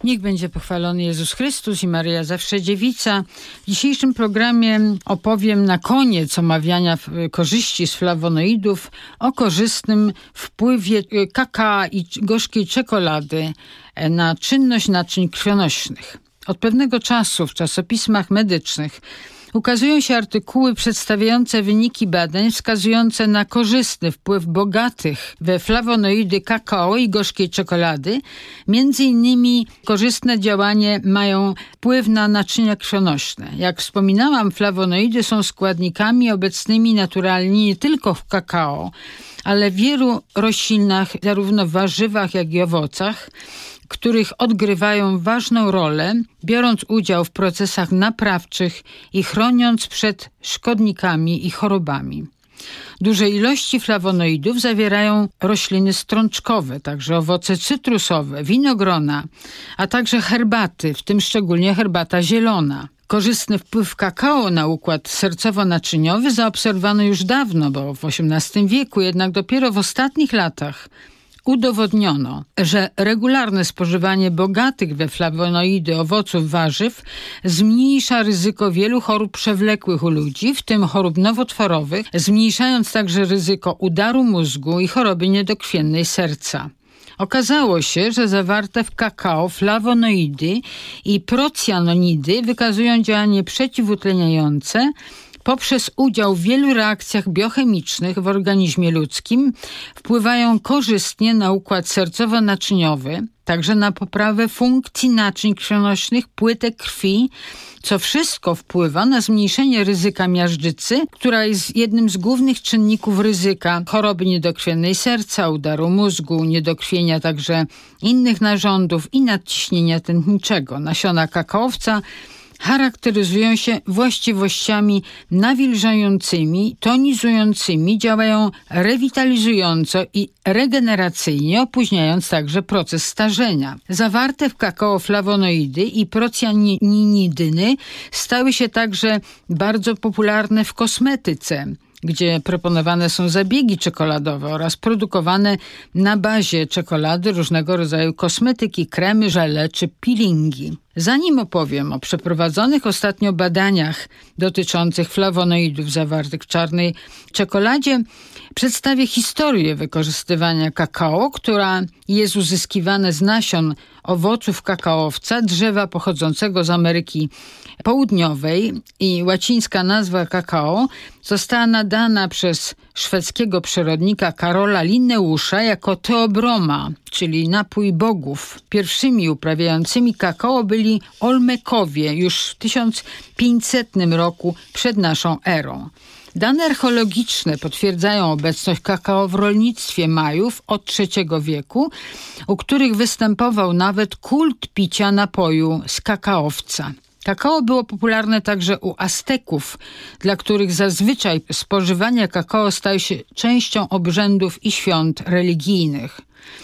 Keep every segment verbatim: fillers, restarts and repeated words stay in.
Niech będzie pochwalony Jezus Chrystus i Maryja Zawsze Dziewica. W dzisiejszym programie opowiem na koniec omawiania korzyści z flawonoidów o korzystnym wpływie kakao i gorzkiej czekolady na czynność naczyń krwionośnych. Od pewnego czasu w czasopismach medycznych ukazują się artykuły przedstawiające wyniki badań wskazujące na korzystny wpływ bogatych we flawonoidy kakao i gorzkiej czekolady. Między innymi korzystne działanie mają wpływ na naczynia krwionośne. Jak wspominałam, flawonoidy są składnikami obecnymi naturalnie nie tylko w kakao, ale w wielu roślinach, zarówno w warzywach, jak i owocach, których odgrywają ważną rolę, biorąc udział w procesach naprawczych i chroniąc przed szkodnikami i chorobami. Duże ilości flawonoidów zawierają rośliny strączkowe, także owoce cytrusowe, winogrona, a także herbaty, w tym szczególnie herbata zielona. Korzystny wpływ kakao na układ sercowo-naczyniowy zaobserwowano już dawno, bo w osiemnastym wieku, jednak dopiero w ostatnich latach udowodniono, że regularne spożywanie bogatych we flawonoidy owoców, warzyw zmniejsza ryzyko wielu chorób przewlekłych u ludzi, w tym chorób nowotworowych, zmniejszając także ryzyko udaru mózgu i choroby niedokrwiennej serca. Okazało się, że zawarte w kakao flawonoidy i procjanonidy wykazują działanie przeciwutleniające poprzez udział w wielu reakcjach biochemicznych w organizmie ludzkim, wpływają korzystnie na układ sercowo-naczyniowy, także na poprawę funkcji naczyń krwionośnych, płytek krwi, co wszystko wpływa na zmniejszenie ryzyka miażdżycy, która jest jednym z głównych czynników ryzyka choroby niedokrwiennej serca, udaru mózgu, niedokrwienia także innych narządów i nadciśnienia tętniczego. Nasiona kakaowca charakteryzują się właściwościami nawilżającymi, tonizującymi, działają rewitalizująco i regeneracyjnie, opóźniając także proces starzenia. Zawarte w kakao flawonoidy i procjaninidyny stały się także bardzo popularne w kosmetyce, gdzie proponowane są zabiegi czekoladowe oraz produkowane na bazie czekolady różnego rodzaju kosmetyki, kremy, żele czy peelingi. Zanim opowiem o przeprowadzonych ostatnio badaniach dotyczących flawonoidów zawartych w czarnej czekoladzie, przedstawię historię wykorzystywania kakao, która jest uzyskiwana z nasion owoców kakaowca, drzewa pochodzącego z Ameryki Południowej, i łacińska nazwa kakao została nadana przez szwedzkiego przyrodnika Karola Linneusza jako teobroma, czyli napój bogów. Pierwszymi uprawiającymi kakao byli Olmekowie już w tysiąc pięćsetnym roku przed naszą erą. Dane archeologiczne potwierdzają obecność kakao w rolnictwie Majów od trzeciego wieku, u których występował nawet kult picia napoju z kakaowca. Kakao było popularne także u Azteków, dla których zazwyczaj spożywanie kakao staje się częścią obrzędów i świąt religijnych.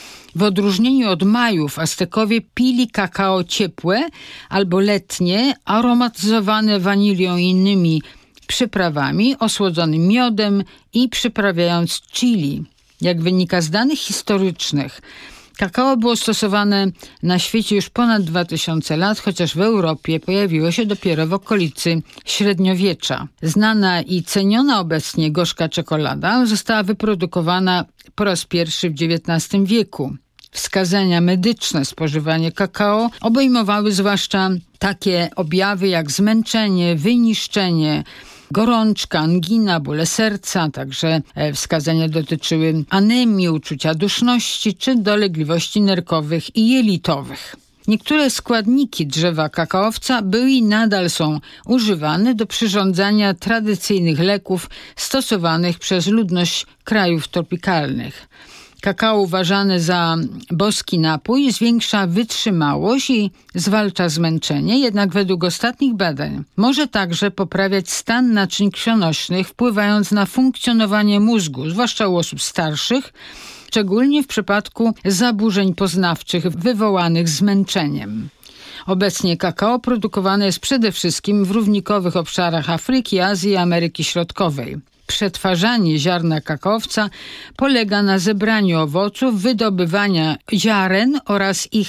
W odróżnieniu od Majów, Aztekowie pili kakao ciepłe albo letnie, aromatyzowane wanilią i innymi przyprawami, osłodzonym miodem i przyprawiając chili. Jak wynika z danych historycznych, kakao było stosowane na świecie już ponad dwa tysiące lat, chociaż w Europie pojawiło się dopiero w okolicy średniowiecza. Znana i ceniona obecnie gorzka czekolada została wyprodukowana po raz pierwszy w dziewiętnastym wieku. Wskazania medyczne spożywania kakao obejmowały zwłaszcza takie objawy jak zmęczenie, wyniszczenie, gorączka, angina, bóle serca, także wskazania dotyczyły anemii, uczucia duszności czy dolegliwości nerkowych i jelitowych. Niektóre składniki drzewa kakaowca były i nadal są używane do przyrządzania tradycyjnych leków stosowanych przez ludność krajów tropikalnych. Kakao uważany za boski napój zwiększa wytrzymałość i zwalcza zmęczenie, jednak według ostatnich badań może także poprawiać stan naczyń krwionośnych, wpływając na funkcjonowanie mózgu, zwłaszcza u osób starszych, szczególnie w przypadku zaburzeń poznawczych wywołanych zmęczeniem. Obecnie kakao produkowane jest przede wszystkim w równikowych obszarach Afryki, Azji i Ameryki Środkowej. Przetwarzanie ziarna kakaowca polega na zebraniu owoców, wydobywaniu ziaren oraz ich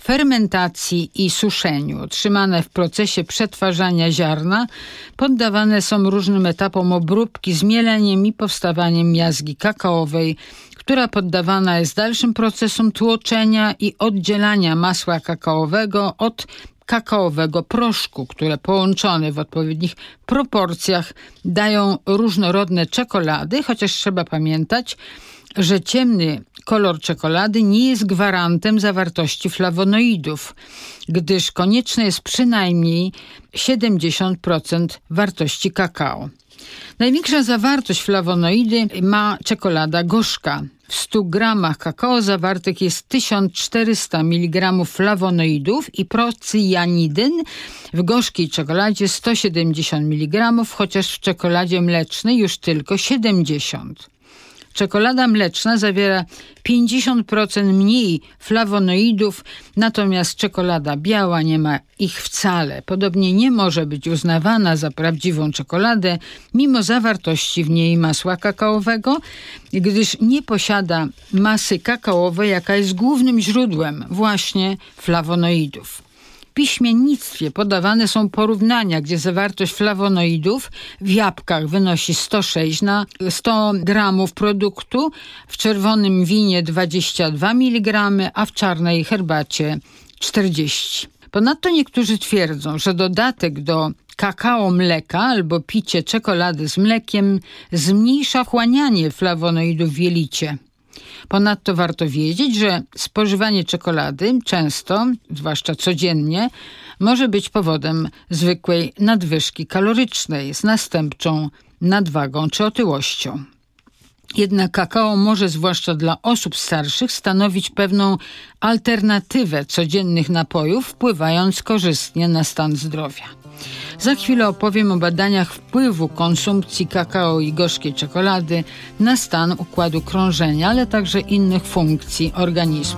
fermentacji i suszeniu. Otrzymane w procesie przetwarzania ziarna poddawane są różnym etapom obróbki z mieleniem i powstawaniem miazgi kakaowej, która poddawana jest dalszym procesom tłoczenia i oddzielania masła kakaowego od kakaowego proszku, które połączone w odpowiednich proporcjach dają różnorodne czekolady, chociaż trzeba pamiętać, że ciemny kolor czekolady nie jest gwarantem zawartości flawonoidów, gdyż konieczne jest przynajmniej siedemdziesiąt procent wartości kakao. Największa zawartość flawonoidy ma czekolada gorzka. W stu gramach kakao zawartych jest tysiąc czterysta miligramów flawonoidów i procyjanidyn. W gorzkiej czekoladzie sto siedemdziesiąt miligramów, chociaż w czekoladzie mlecznej już tylko siedemdziesiąt. Czekolada mleczna zawiera pięćdziesiąt procent mniej flawonoidów, natomiast czekolada biała nie ma ich wcale. Podobnie nie może być uznawana za prawdziwą czekoladę, mimo zawartości w niej masła kakaowego, gdyż nie posiada masy kakaowej, jaka jest głównym źródłem właśnie flawonoidów. W piśmiennictwie podawane są porównania, gdzie zawartość flawonoidów w jabłkach wynosi sto sześć na sto gramów produktu, w czerwonym winie dwadzieścia dwa miligramy, a w czarnej herbacie czterdzieści. Ponadto niektórzy twierdzą, że dodatek do kakao mleka albo picie czekolady z mlekiem zmniejsza wchłanianie flawonoidów w jelicie. Ponadto warto wiedzieć, że spożywanie czekolady często, zwłaszcza codziennie, może być powodem zwykłej nadwyżki kalorycznej z następczą nadwagą czy otyłością. Jednak kakao może, zwłaszcza dla osób starszych, stanowić pewną alternatywę codziennych napojów, wpływając korzystnie na stan zdrowia. Za chwilę opowiem o badaniach wpływu konsumpcji kakao i gorzkiej czekolady na stan układu krążenia, ale także innych funkcji organizmu.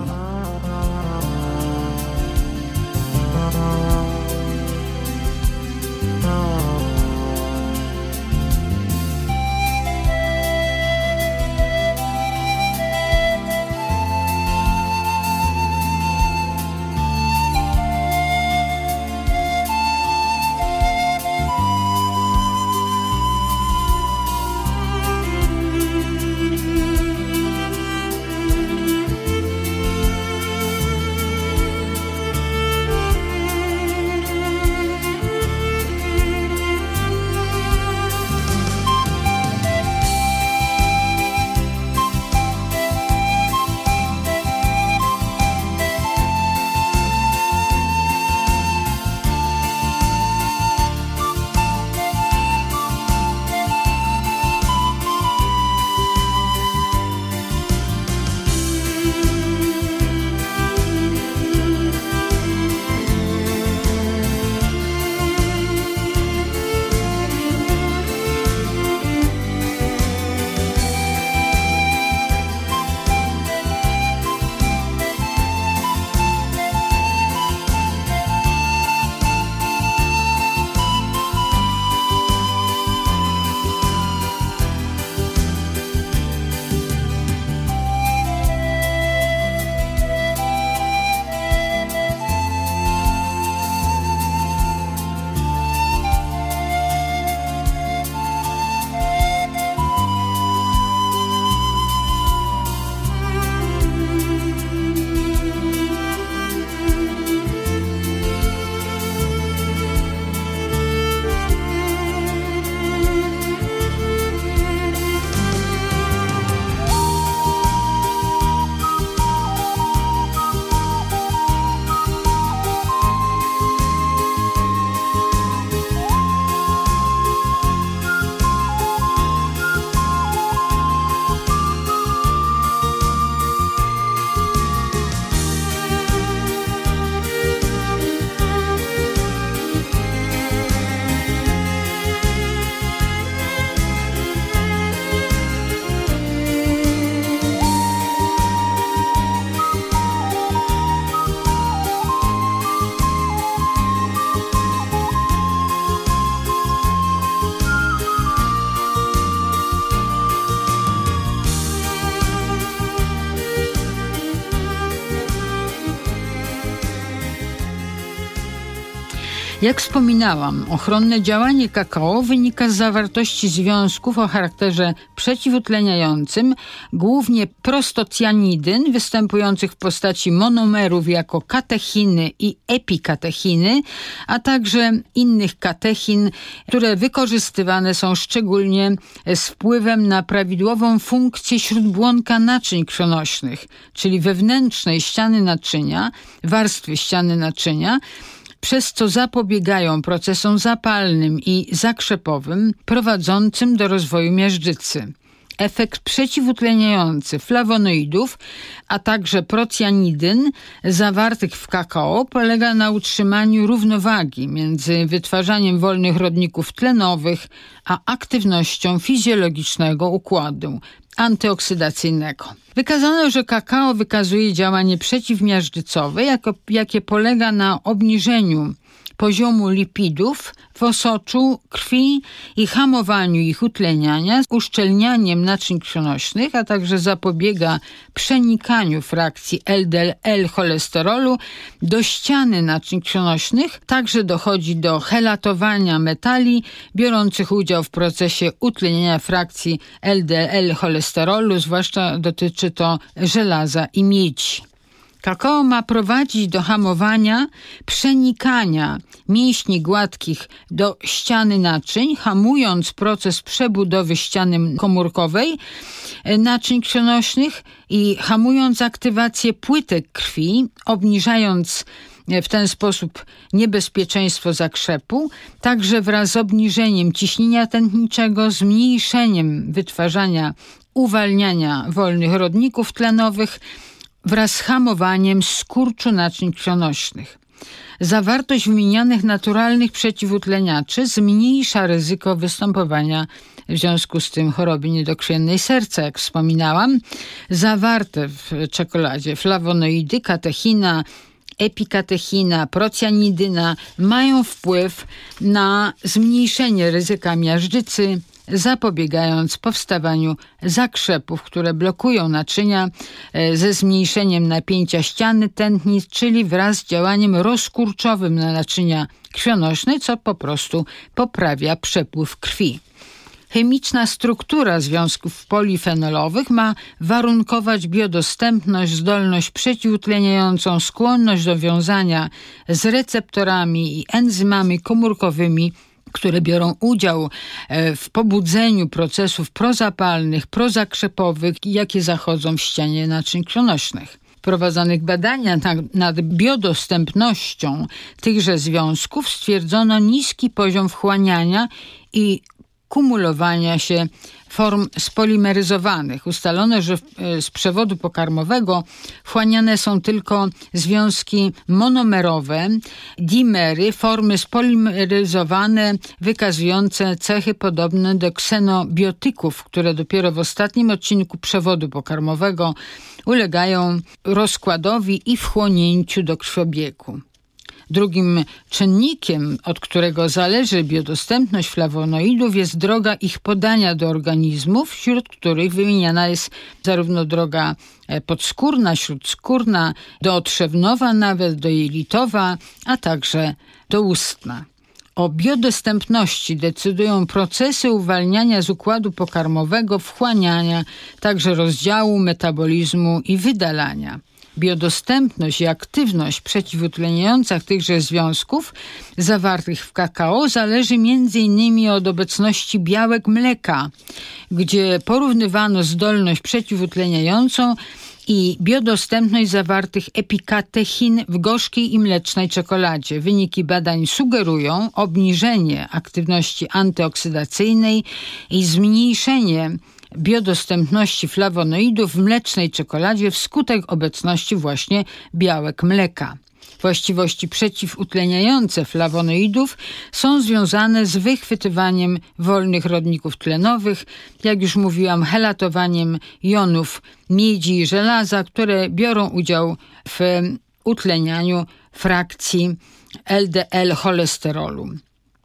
Jak wspominałam, ochronne działanie kakao wynika z zawartości związków o charakterze przeciwutleniającym, głównie prostocjanidyn występujących w postaci monomerów jako katechiny i epikatechiny, a także innych katechin, które wykorzystywane są szczególnie z wpływem na prawidłową funkcję śródbłonka naczyń krwionośnych, czyli wewnętrznej ściany naczynia, warstwy ściany naczynia, przez co zapobiegają procesom zapalnym i zakrzepowym prowadzącym do rozwoju miażdżycy. Efekt przeciwutleniający flawonoidów, a także procjanidyn zawartych w kakao polega na utrzymaniu równowagi między wytwarzaniem wolnych rodników tlenowych a aktywnością fizjologicznego układu antyoksydacyjnego. Wykazano, że kakao wykazuje działanie przeciwmiażdżycowe, jako, jakie polega na obniżeniu poziomu lipidów w osoczu krwi i hamowaniu ich utleniania, uszczelnianiem naczyń krwionośnych, a także zapobiega przenikaniu frakcji L D L cholesterolu do ściany naczyń krwionośnych. Także dochodzi do helatowania metali biorących udział w procesie utleniania frakcji L D L cholesterolu, zwłaszcza dotyczy to żelaza i miedzi. Kakao ma prowadzić do hamowania przenikania mięśni gładkich do ściany naczyń, hamując proces przebudowy ściany komórkowej naczyń krwionośnych i hamując aktywację płytek krwi, obniżając w ten sposób niebezpieczeństwo zakrzepu, także wraz z obniżeniem ciśnienia tętniczego, zmniejszeniem wytwarzania, uwalniania wolnych rodników tlenowych, wraz z hamowaniem skurczu naczyń krwionośnych. Zawartość wymienionych naturalnych przeciwutleniaczy zmniejsza ryzyko występowania w związku z tym choroby niedokrwiennej serca, jak wspominałam. Zawarte w czekoladzie flawonoidy, katechina, epikatechina, procjanidyna mają wpływ na zmniejszenie ryzyka miażdżycy, zapobiegając powstawaniu zakrzepów, które blokują naczynia ze zmniejszeniem napięcia ściany tętnic, czyli wraz z działaniem rozkurczowym na naczynia krwionośne, co po prostu poprawia przepływ krwi. Chemiczna struktura związków polifenolowych ma warunkować biodostępność, zdolność przeciwutleniającą, skłonność do wiązania z receptorami i enzymami komórkowymi, które biorą udział w pobudzeniu procesów prozapalnych, prozakrzepowych, jakie zachodzą w ścianie naczyń krwionośnych. W prowadzonych badaniach nad, nad biodostępnością tychże związków stwierdzono niski poziom wchłaniania i kumulowania się form spolimeryzowanych. Ustalono, że z przewodu pokarmowego wchłaniane są tylko związki monomerowe, dimery, formy spolimeryzowane wykazujące cechy podobne do ksenobiotyków, które dopiero w ostatnim odcinku przewodu pokarmowego ulegają rozkładowi i wchłonięciu do krwiobiegu. Drugim czynnikiem, od którego zależy biodostępność flawonoidów, jest droga ich podania do organizmów, wśród których wymieniana jest zarówno droga podskórna, śródskórna, dotrzewnowa nawet, dojelitowa, a także doustna. O biodostępności decydują procesy uwalniania z układu pokarmowego, wchłaniania, także rozdziału, metabolizmu i wydalania. Biodostępność i aktywność przeciwutleniająca tychże związków zawartych w kakao zależy między innymi od obecności białek mleka, gdzie porównywano zdolność przeciwutleniającą i biodostępność zawartych epikatechin w gorzkiej i mlecznej czekoladzie. Wyniki badań sugerują obniżenie aktywności antyoksydacyjnej i zmniejszenie biodostępności flawonoidów w mlecznej czekoladzie wskutek obecności właśnie białek mleka. Właściwości przeciwutleniające flawonoidów są związane z wychwytywaniem wolnych rodników tlenowych, jak już mówiłam, helatowaniem jonów miedzi i żelaza, które biorą udział w utlenianiu frakcji L D L cholesterolu.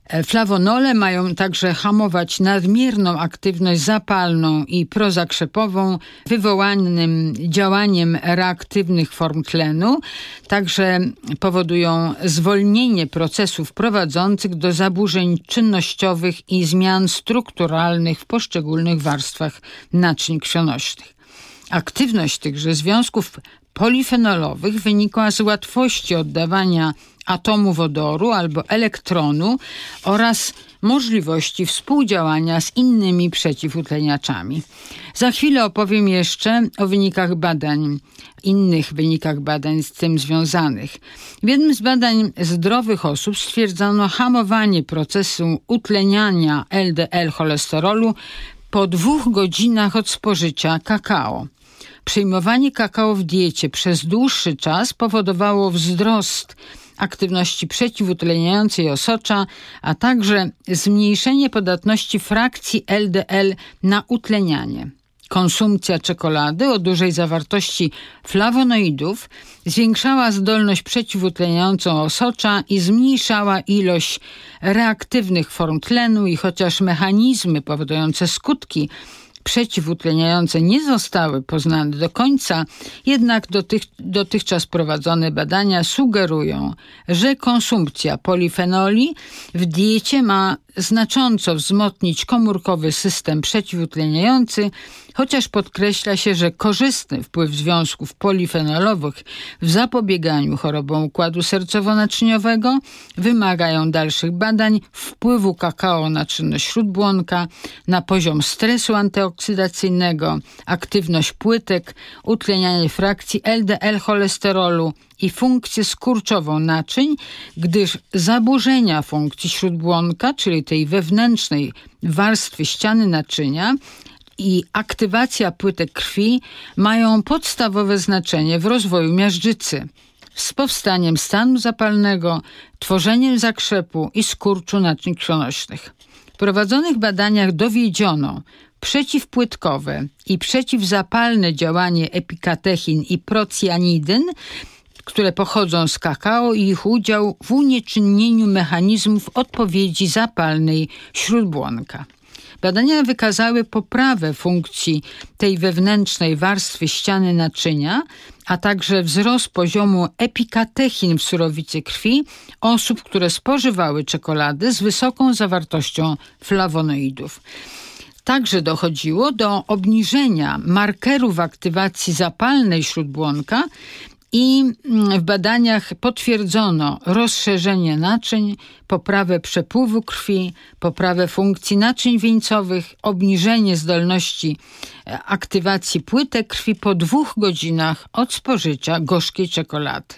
Flawonole mają także hamować nadmierną aktywność zapalną i prozakrzepową wywołanym działaniem reaktywnych form tlenu. Także powodują zwolnienie procesów prowadzących do zaburzeń czynnościowych i zmian strukturalnych w poszczególnych warstwach naczyń krwionośnych. Aktywność tychże związków polifenolowych wynikła z łatwości oddawania atomu wodoru albo elektronu oraz możliwości współdziałania z innymi przeciwutleniaczami. Za chwilę opowiem jeszcze o wynikach badań, innych wynikach badań z tym związanych. W jednym z badań zdrowych osób stwierdzono hamowanie procesu utleniania L D L cholesterolu po dwóch godzinach od spożycia kakao. Przyjmowanie kakao w diecie przez dłuższy czas powodowało wzrost aktywności przeciwutleniającej osocza, a także zmniejszenie podatności frakcji L D L na utlenianie. Konsumpcja czekolady o dużej zawartości flawonoidów zwiększała zdolność przeciwutleniającą osocza i zmniejszała ilość reaktywnych form tlenu i chociaż mechanizmy powodujące skutki przeciwutleniające nie zostały poznane do końca, jednak dotych, dotychczas prowadzone badania sugerują, że konsumpcja polifenoli w diecie ma znacząco wzmocnić komórkowy system przeciwutleniający, chociaż podkreśla się, że korzystny wpływ związków polifenolowych w zapobieganiu chorobom układu sercowo-naczyniowego wymagają dalszych badań wpływu kakao na czynność śródbłonka, na poziom stresu antyoksydacyjnego, aktywność płytek, utlenianie frakcji L D L cholesterolu i funkcję skurczową naczyń, gdyż zaburzenia funkcji śródbłonka, czyli tej wewnętrznej warstwy ściany naczynia, i aktywacja płytek krwi mają podstawowe znaczenie w rozwoju miażdżycy, z powstaniem stanu zapalnego, tworzeniem zakrzepu i skurczu naczyń krwionośnych. W prowadzonych badaniach dowiedziono przeciwpłytkowe i przeciwzapalne działanie epikatechin i procyanidyn, które pochodzą z kakao, i ich udział w unieczynnieniu mechanizmów odpowiedzi zapalnej śródbłonka. Badania wykazały poprawę funkcji tej wewnętrznej warstwy ściany naczynia, a także wzrost poziomu epikatechin w surowicy krwi osób, które spożywały czekoladę z wysoką zawartością flawonoidów. Także dochodziło do obniżenia markerów aktywacji zapalnej śródbłonka i w badaniach potwierdzono rozszerzenie naczyń, poprawę przepływu krwi, poprawę funkcji naczyń wieńcowych, obniżenie zdolności aktywacji płytek krwi po dwóch godzinach od spożycia gorzkiej czekolady.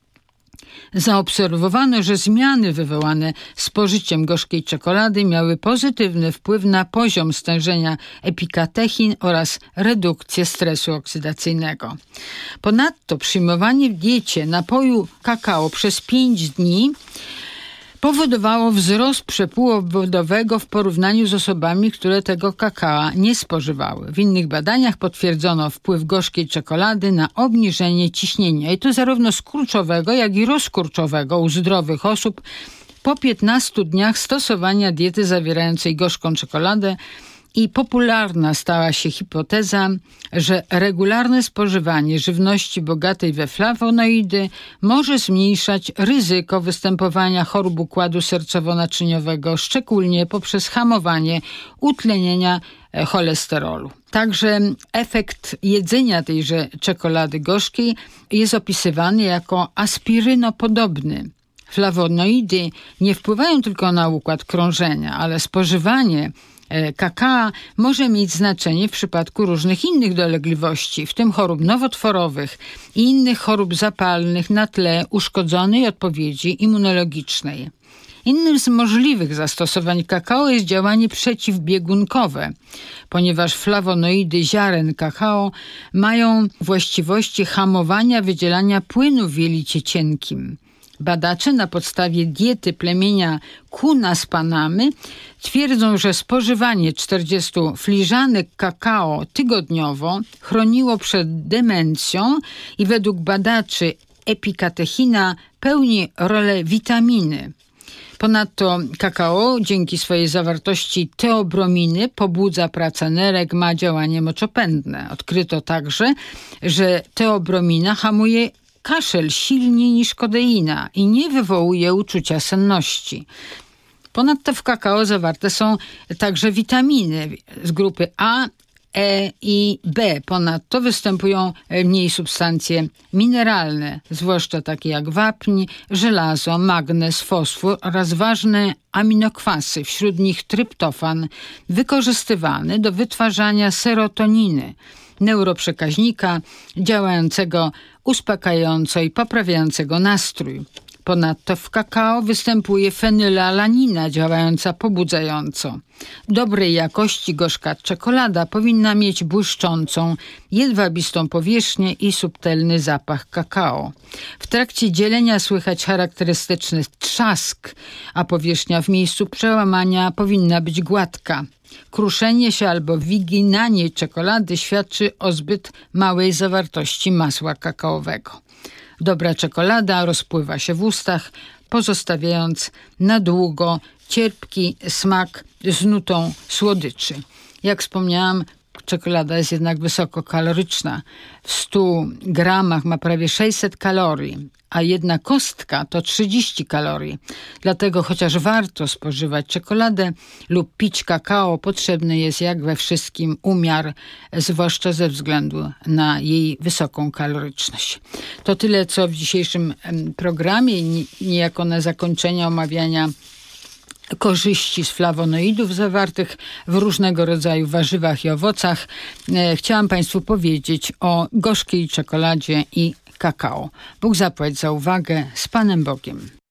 Zaobserwowano, że zmiany wywołane spożyciem gorzkiej czekolady miały pozytywny wpływ na poziom stężenia epikatechin oraz redukcję stresu oksydacyjnego. Ponadto przyjmowanie w diecie napoju kakao przez pięć dni powodowało wzrost przepływu wodowego w porównaniu z osobami, które tego kakao nie spożywały. W innych badaniach potwierdzono wpływ gorzkiej czekolady na obniżenie ciśnienia, i to zarówno skurczowego, jak i rozkurczowego u zdrowych osób po piętnastu dniach stosowania diety zawierającej gorzką czekoladę. I popularna stała się hipoteza, że regularne spożywanie żywności bogatej we flawonoidy może zmniejszać ryzyko występowania chorób układu sercowo-naczyniowego, szczególnie poprzez hamowanie utlenienia cholesterolu. Także efekt jedzenia tejże czekolady gorzkiej jest opisywany jako aspirynopodobny. Flawonoidy nie wpływają tylko na układ krążenia, ale spożywanie kakao może mieć znaczenie w przypadku różnych innych dolegliwości, w tym chorób nowotworowych i innych chorób zapalnych na tle uszkodzonej odpowiedzi immunologicznej. Innym z możliwych zastosowań kakao jest działanie przeciwbiegunkowe, ponieważ flawonoidy ziaren kakao mają właściwości hamowania wydzielania płynu w jelicie cienkim. Badacze na podstawie diety plemienia Kuna z Panamy twierdzą, że spożywanie czterdziestu filiżanek kakao tygodniowo chroniło przed demencją i według badaczy epikatechina pełni rolę witaminy. Ponadto kakao dzięki swojej zawartości teobrominy pobudza pracę nerek, ma działanie moczopędne. Odkryto także, że teobromina hamuje kaszel silniej niż kodeina i nie wywołuje uczucia senności. Ponadto w kakao zawarte są także witaminy z grupy A, E i B. Ponadto występują w niej substancje mineralne, zwłaszcza takie jak wapń, żelazo, magnez, fosfor oraz ważne aminokwasy, wśród nich tryptofan, wykorzystywany do wytwarzania serotoniny, neuroprzekaźnika działającego uspokajająco i poprawiającego nastrój. Ponadto w kakao występuje fenylalanina działająca pobudzająco. Dobrej jakości gorzka czekolada powinna mieć błyszczącą, jedwabistą powierzchnię i subtelny zapach kakao. W trakcie dzielenia słychać charakterystyczny trzask, a powierzchnia w miejscu przełamania powinna być gładka. Kruszenie się albo wyginanie czekolady świadczy o zbyt małej zawartości masła kakaowego. Dobra czekolada rozpływa się w ustach, pozostawiając na długo cierpki smak z nutą słodyczy. Jak wspomniałam, czekolada jest jednak wysokokaloryczna. W stu gramach ma prawie sześćset kalorii, a jedna kostka to trzydzieści kalorii. Dlatego chociaż warto spożywać czekoladę lub pić kakao, potrzebny jest jak we wszystkim umiar, zwłaszcza ze względu na jej wysoką kaloryczność. To tyle, co w dzisiejszym programie, niejako na zakończenie omawiania korzyści z flawonoidów zawartych w różnego rodzaju warzywach i owocach. Chciałam Państwu powiedzieć o gorzkiej czekoladzie i kakao. Bóg zapłać za uwagę. Z Panem Bogiem.